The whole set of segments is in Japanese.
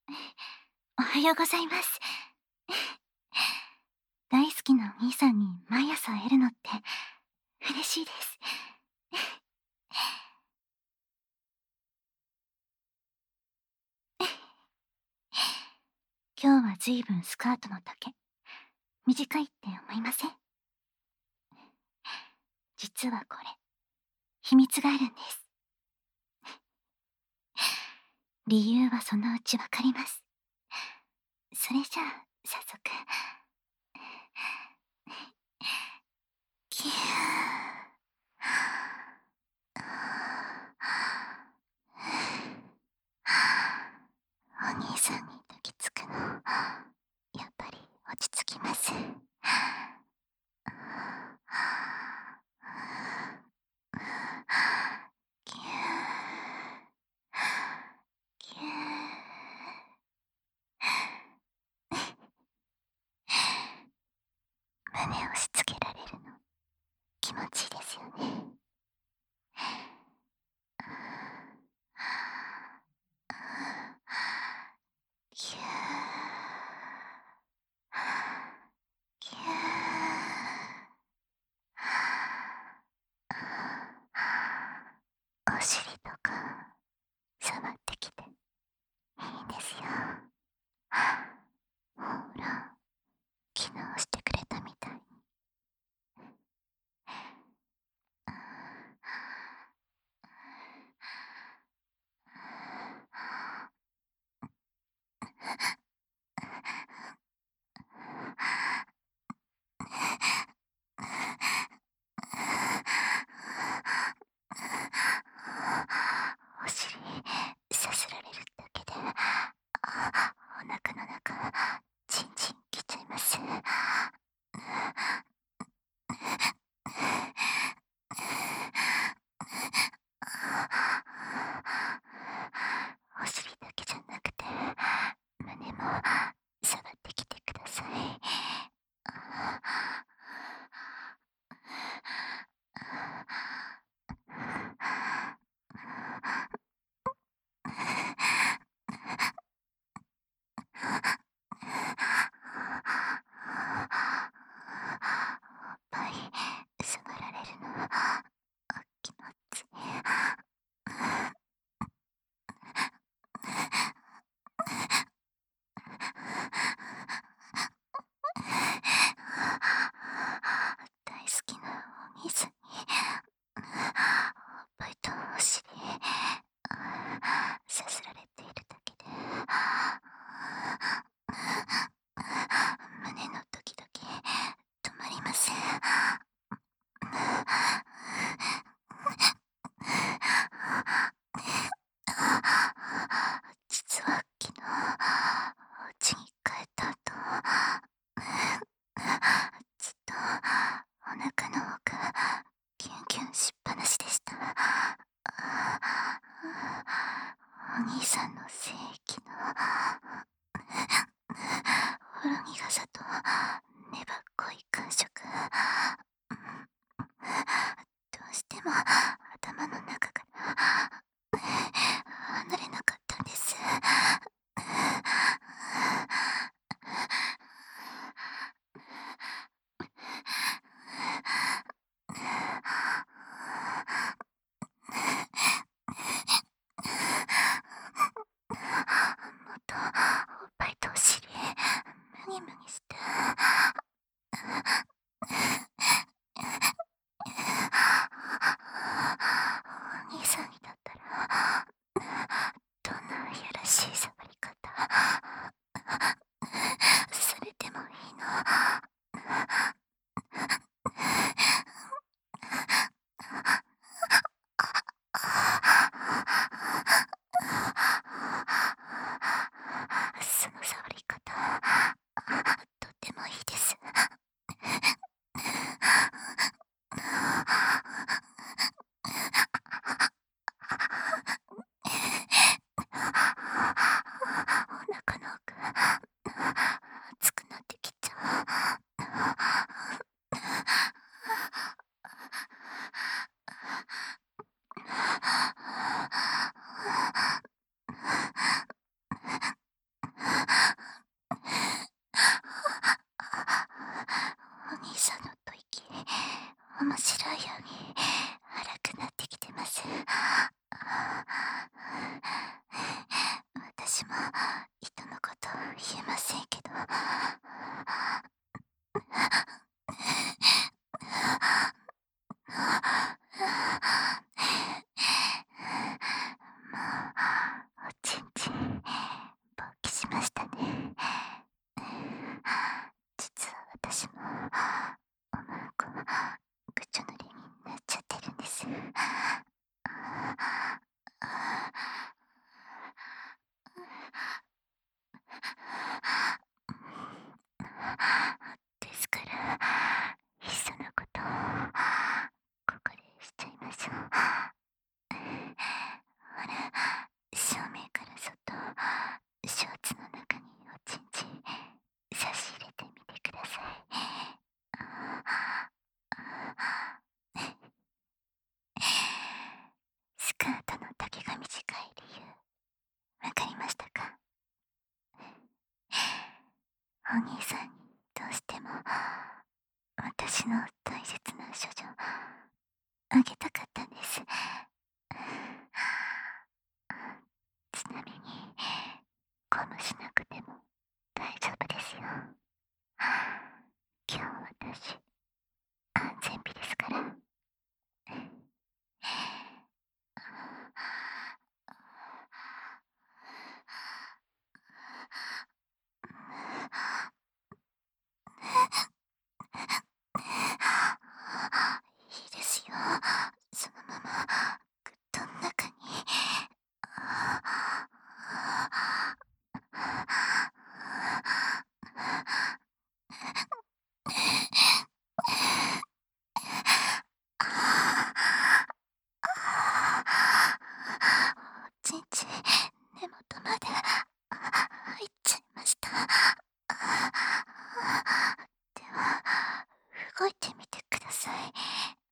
おはようございます。大好きなお兄さんに毎朝会えるのって嬉しいです。今日はずいぶんスカートの丈、短いって思いません？実はこれ、秘密があるんです。理由はそのうちわかります。それじゃあ、早速。キュー。お兄さんに抱きつくの、やっぱり落ち着きます。キュー、キュー。胸を押し付けられるの、気持ちいいですよね。キュー、キュー。お尻とか触ってきていいんですよ。ほら、昨日してくれたみたいに。お尻さすられるだけで、お腹の中チンチンきちゃいます。お尻だけじゃなくて胸も触ってきてください。おっぱい触られるの気持ちいい。大好きなお兄さんにおっぱいとお尻さすられているだけで胸のドキドキ止まりません。実は昨日お家に帰った後ずっとお腹の奥キュンキュンしっぱなしでした。お兄さんの精液のほろ苦さと粘っこい感触、どうしても頭の中から離れなかったんです。もっとおっぱいとお尻ムニムニしてお兄さんにだったらどんないやらしい触り方されてもいいの？その触り方とってもいいです。お腹の奥熱くなってきちゃう。 私も人のこと言えませんけど、もうおちんちん勃起しましたね。実は私もおまんこぐちょぬりになっちゃってるんです。ですから、いっそのことここでしちゃいましょう。ほら、正面から外、ショーツの中におちんちん差し入れてみてください。スカートの丈が短い理由、わかりましたか？お兄さんにどうしても私の大切な処女あげたかったんです。ちなみにゴムしなくても大丈夫ですよ。今日私安全日ですから。いいですよ。そのままグッドの中に。おちんちん根元まで入っちゃいました。では動いてみてください。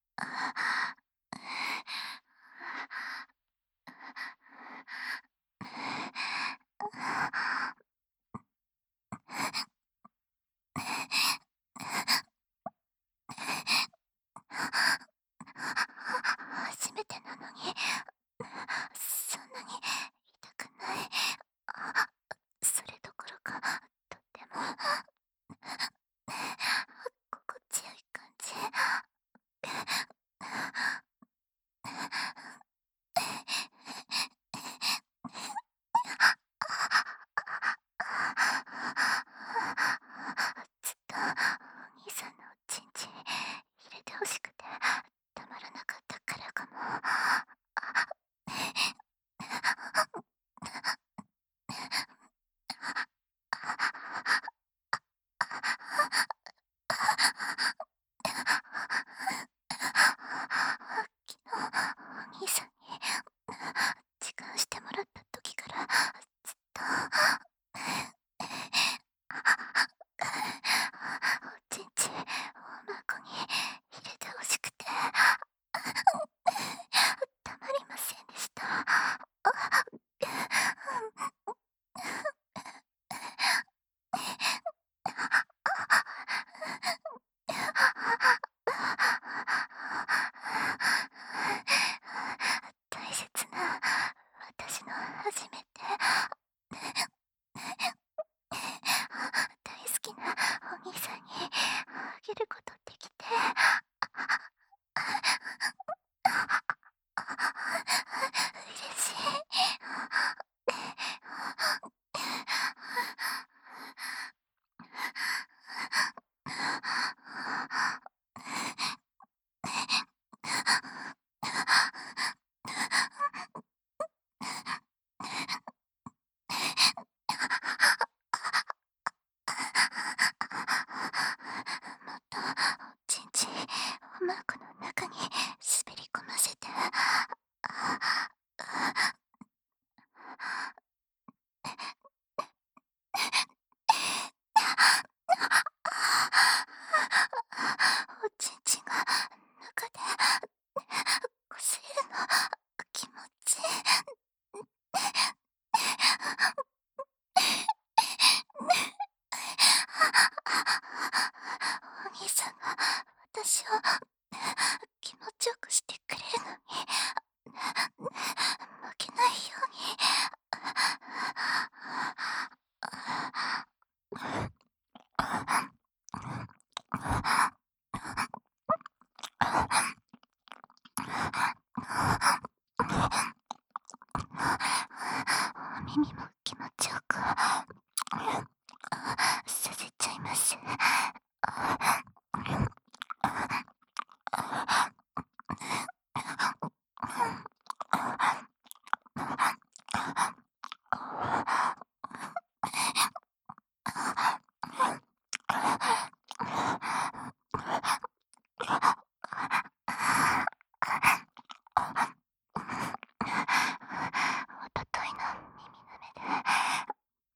初めてなのにそんなに痛くない。それどころかとっても心地よい感じ。ずっとお兄さんのおちんちん入れてほしくてたまらなかったからかも。昨日お兄さんに時間してもらった時からずっとおちんちんおまこに入れてほしくてたまりませんでした。大切な私の初めて大好きなお兄さんにあげることできて嬉しい。もっとちんちんおまんこの中に滑り込ませて。おちんちんが中でこすれるの気持ちいい。お兄さんが私を気持ちよくしてくれるのに負けないように着させちゃいます。おとといの耳舐めで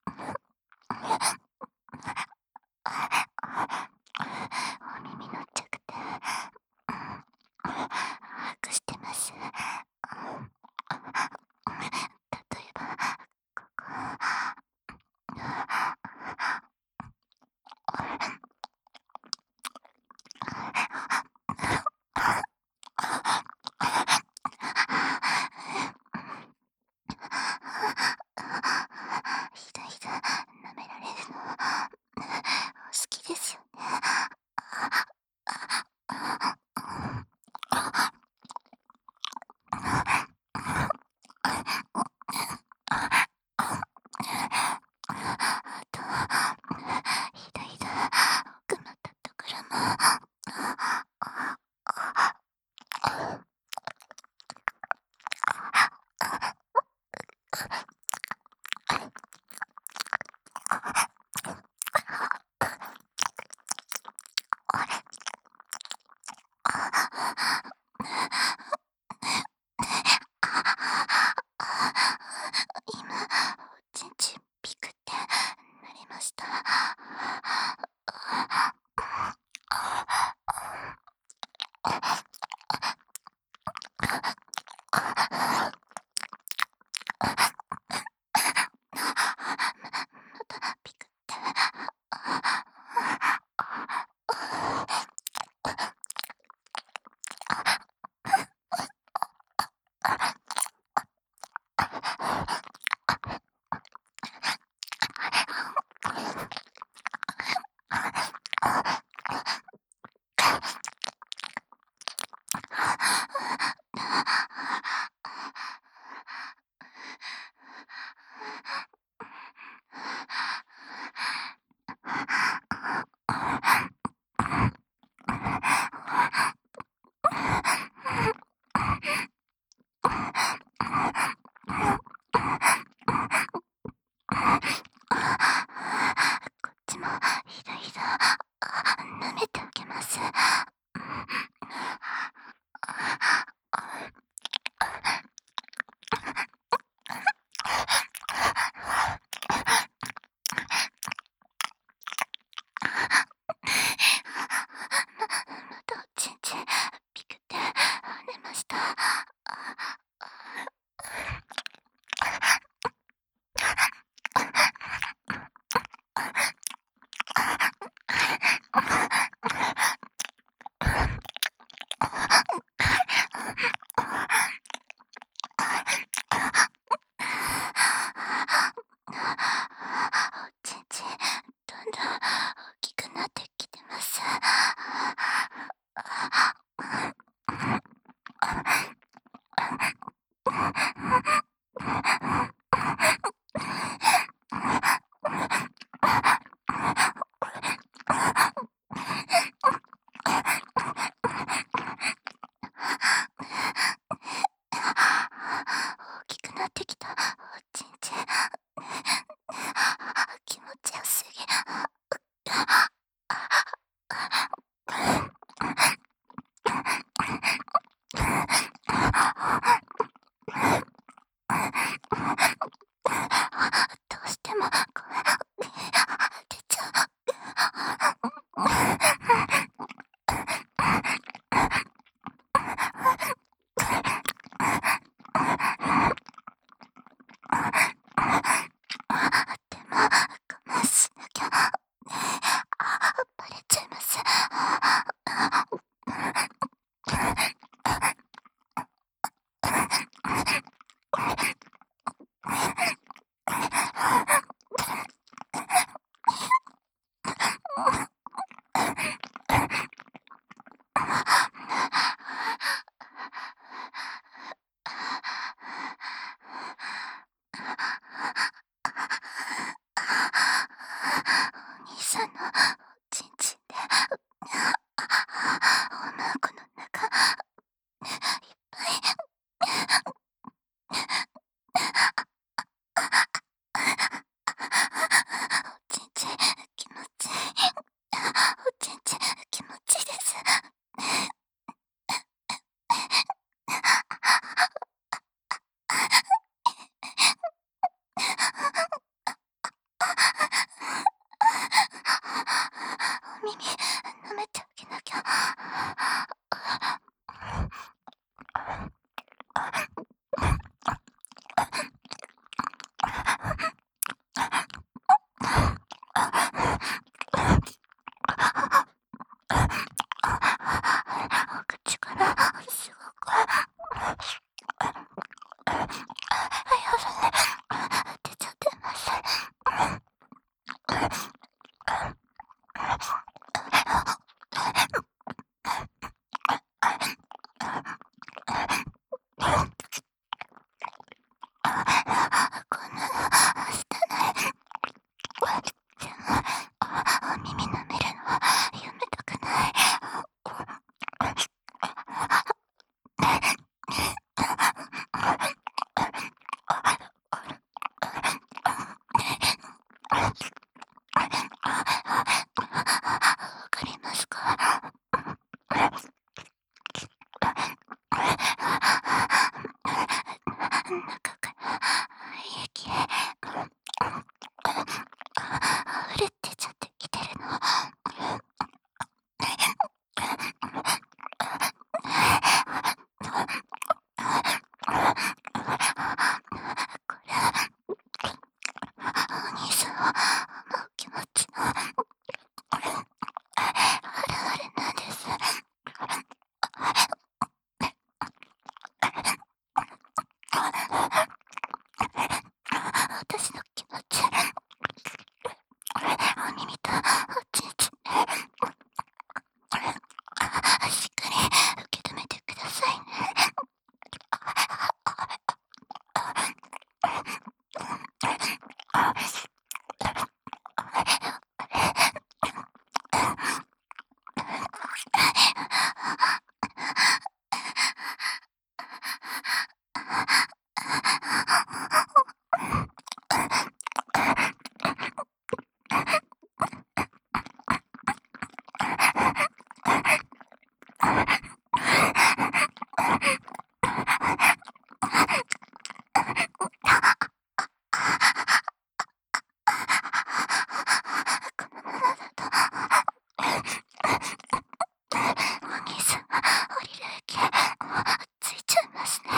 お耳の着で把握してます。例えばここひらひら舐められるの好きですよね。あとひらひら奥まったところも今おちんちんピクってなりました。またピクって。こっちもひらひら舐めてあげます。またおちんちんピクって跳ねました。おちんちんどんどん大きくなってきてます。大きくなってきたおちんちん気持ちよすぎ。どうしても声出ちゃう。でも我慢しなきゃバレちゃいます。 お耳舐めてあげなきゃ。お口からすごく出ちゃってます。こんなのしてない。でもお耳舐めるのやめたくない。わかりますか？中から液溢れ出ちゃってきてるの。これお兄さんを思う気持ちの表れなんです。私の気持ち、お耳とおちんちんしっかり受け止めてくださいね。このままだとお兄さん降りる駅ついちゃいますね。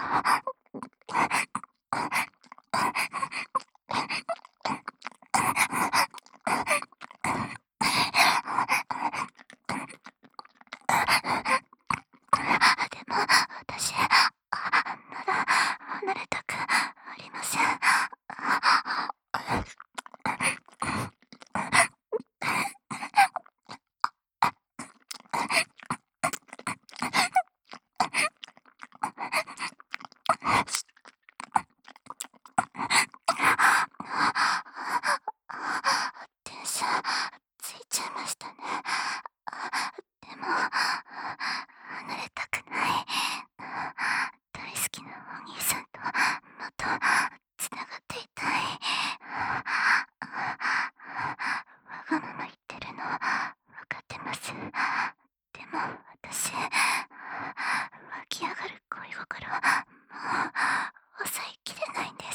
でも私まだ離れたくありません。電車ついちゃいましたね。でも離れたくない。大好きなお兄さんともっとつながっていたい。わがまま言ってるのわかってます。でも私湧き上がる恋心もう抑えきれないんです。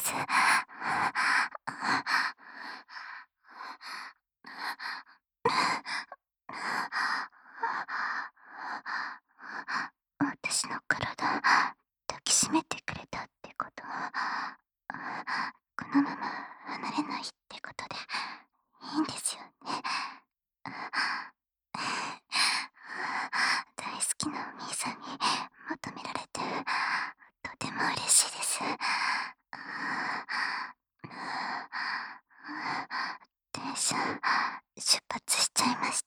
私の体抱きしめてくれたってことはこのまま離れないってことでいいんですよね。大好きなお兄さんに求められてとても嬉しいです。電車出発しちゃいました。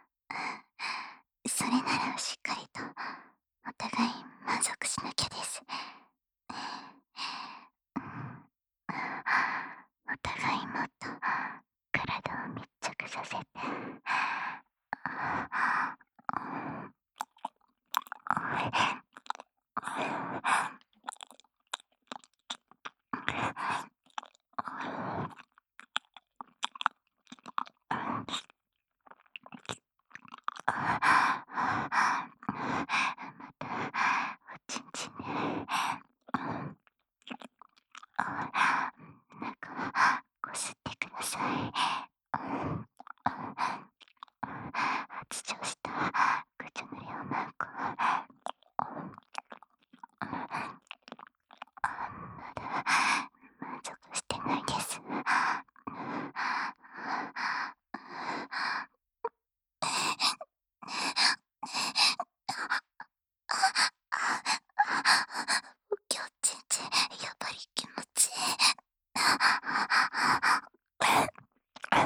それならしっかりとお互い満足しなきゃです。お互いもっと体を密着させてさい。発情した口の量なんかまだ満足してないです。今日ちんちんやっぱり気持ちいい。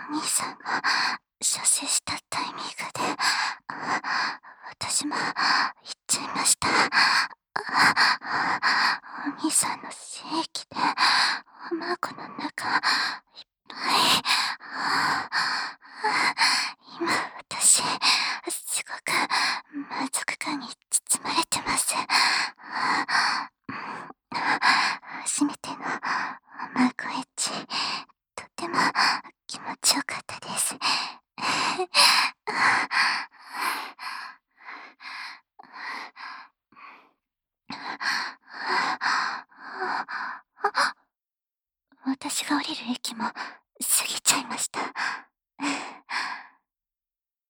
お兄さんが射精したタイミングで私も行っちゃいました。お兄さんの精液でおまごの中いっぱい。今私すごく満足感に包まれてます。初めてのおまごエッチ、とても気持ちよかったです。私が降りる駅も過ぎちゃいました。